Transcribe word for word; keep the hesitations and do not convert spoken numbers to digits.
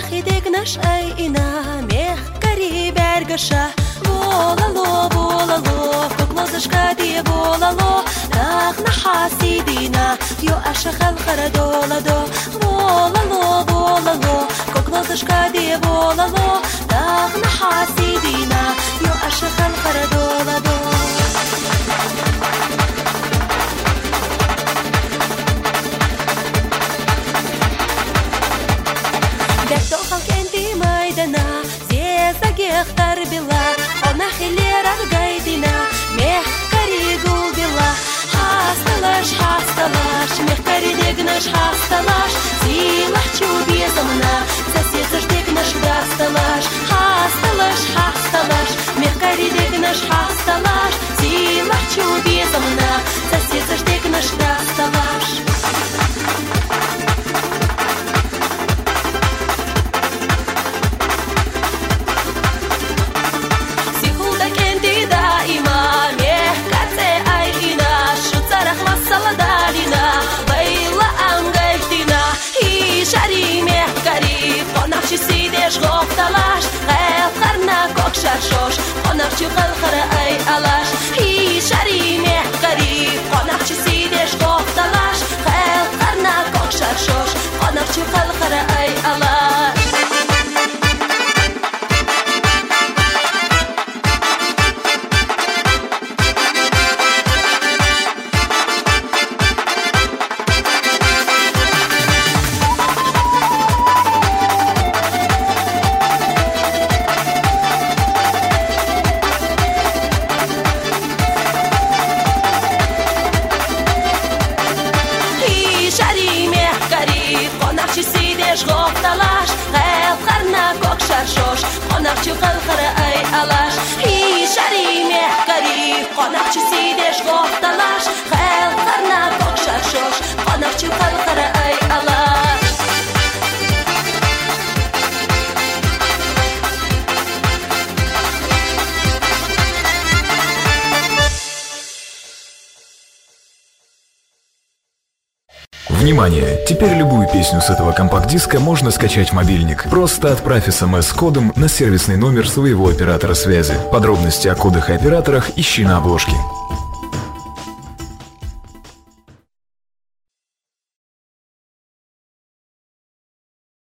Наш айна мех кари бергаша волало волало коклозашка ди волало так на хасидина ё ашахал харадоладо волало волало коклозашка ди волало так на хасидина ё ашахал харадоладо Захтар била, она хилера гайдина, мех кари гулбила, хасталаш, хасталаш, мех кари дегнаш, хасталаш, силах чубезамна, засецаш дегнаш, хасталаш, хасталаш, хасталаш, мех кари дегнаш, хасталаш, силах чубезамна, засецаш дегнаш, хасталаш. غفتلاش غير قرنا كوك شرشوش قناخشي خلخرة أي ألاش هي شريمة قريب قناخشي سيدش غفتلاش غير قرنا كوك شرشوش قناخشي خلخرة أي ألاش قناخشي خلخرة أي ألاش هي شريمة قريب قناخشي سيدش غفتلاش خيل قرنا كوك شرشوش قناخشي خلخرة أي ألاش Внимание! Теперь любую песню с этого компакт-диска можно скачать в мобильник. Просто отправь смс с кодом на сервисный номер своего оператора связи. Подробности о кодах и операторах ищи на обложке.